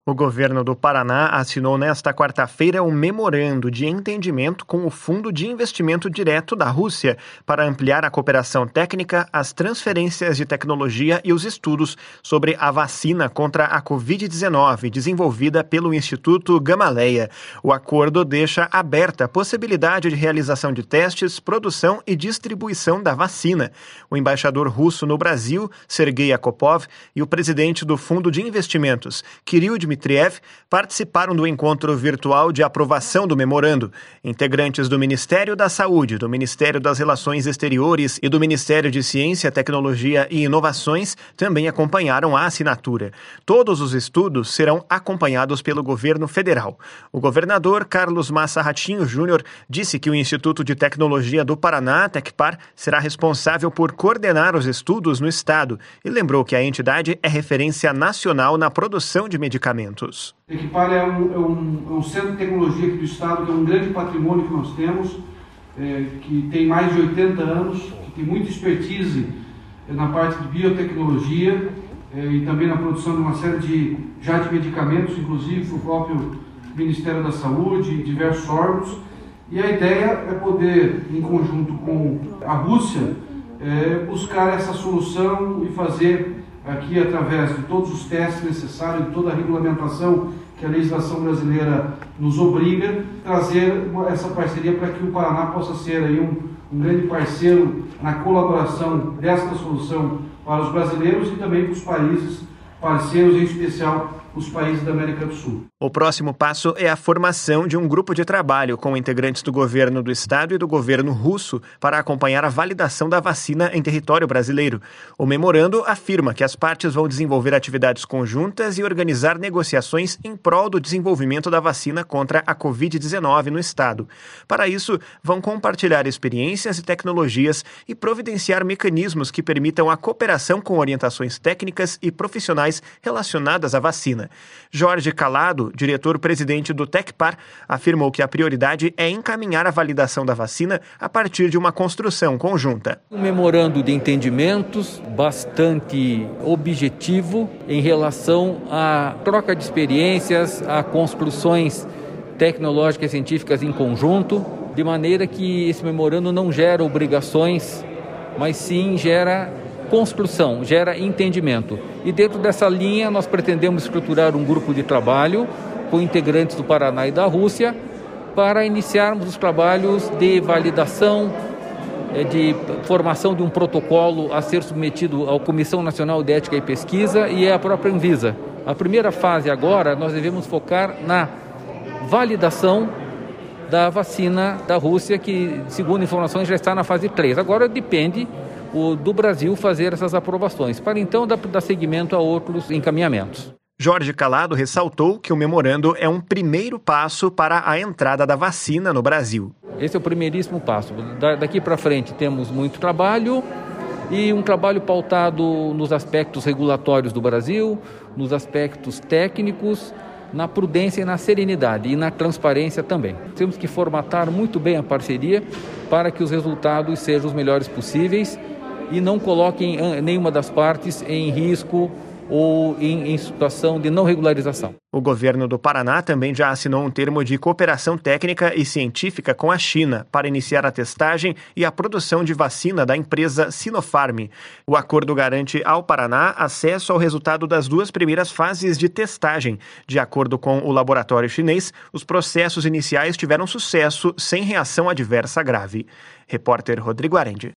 O governo do Paraná assinou nesta quarta-feira um memorando de entendimento com o Fundo de Investimento Direto da Rússia para ampliar a cooperação técnica, as transferências de tecnologia e os estudos sobre a vacina contra a Covid-19 desenvolvida pelo Instituto Gamaleya. O acordo deixa aberta a possibilidade de realização de testes, produção e distribuição da vacina. O embaixador russo no Brasil, Sergei Akopov, e o presidente do Fundo de Investimentos, Kirill Dmitriev, participaram do encontro virtual de aprovação do memorando. Integrantes do Ministério da Saúde, do Ministério das Relações Exteriores e do Ministério de Ciência, Tecnologia e Inovações também acompanharam a assinatura. Todos os estudos serão acompanhados pelo governo federal. O governador Carlos Massa Ratinho Júnior disse que o Instituto de Tecnologia do Paraná, Tecpar, será responsável por coordenar os estudos no estado e lembrou que a entidade é referência nacional na produção de medicamentos. Tecpar é um centro de tecnologia aqui do estado, que é um grande patrimônio que nós temos, que tem mais de 80 anos, que tem muita expertise na parte de biotecnologia e também na produção de uma série de medicamentos, inclusive o próprio Ministério da Saúde e diversos órgãos. E a ideia é poder, em conjunto com a Rússia, buscar essa solução e fazer aqui, através de todos os testes necessários, de toda a regulamentação que a legislação brasileira nos obriga, trazer essa parceria para que o Paraná possa ser aí um grande parceiro na colaboração desta solução para os brasileiros e também para os países parceiros, em especial os países da América do Sul. O próximo passo é a formação de um grupo de trabalho com integrantes do governo do estado e do governo russo para acompanhar a validação da vacina em território brasileiro. O memorando afirma que as partes vão desenvolver atividades conjuntas e organizar negociações em prol do desenvolvimento da vacina contra a Covid-19 no estado. Para isso, vão compartilhar experiências e tecnologias e providenciar mecanismos que permitam a cooperação com orientações técnicas e profissionais relacionadas à vacina. Jorge Calado, diretor-presidente do Tecpar, afirmou que a prioridade é encaminhar a validação da vacina a partir de uma construção conjunta. Um memorando de entendimentos bastante objetivo em relação à troca de experiências, a construções tecnológicas e científicas em conjunto, de maneira que esse memorando não gera obrigações, mas sim gera construção, gera entendimento. E dentro dessa linha nós pretendemos estruturar um grupo de trabalho com integrantes do Paraná e da Rússia para iniciarmos os trabalhos de validação, de formação de um protocolo a ser submetido à Comissão Nacional de Ética e Pesquisa e à própria Anvisa. A primeira fase agora nós devemos focar na validação da vacina da Rússia, que, segundo informações, já está na fase 3. Agora depende do Brasil fazer essas aprovações, para então dar seguimento a outros encaminhamentos. Jorge Calado ressaltou que o memorando é um primeiro passo para a entrada da vacina no Brasil. Esse é o primeiríssimo passo. Daqui para frente temos muito trabalho e um trabalho pautado nos aspectos regulatórios do Brasil, nos aspectos técnicos, na prudência e na serenidade e na transparência também. Temos que formatar muito bem a parceria para que os resultados sejam os melhores possíveis e não coloquem nenhuma das partes em risco ou em situação de não regularização. O governo do Paraná também já assinou um termo de cooperação técnica e científica com a China para iniciar a testagem e a produção de vacina da empresa Sinopharm. O acordo garante ao Paraná acesso ao resultado das 2 primeiras fases de testagem. De acordo com o laboratório chinês, os processos iniciais tiveram sucesso sem reação adversa grave. Repórter Rodrigo Arendi.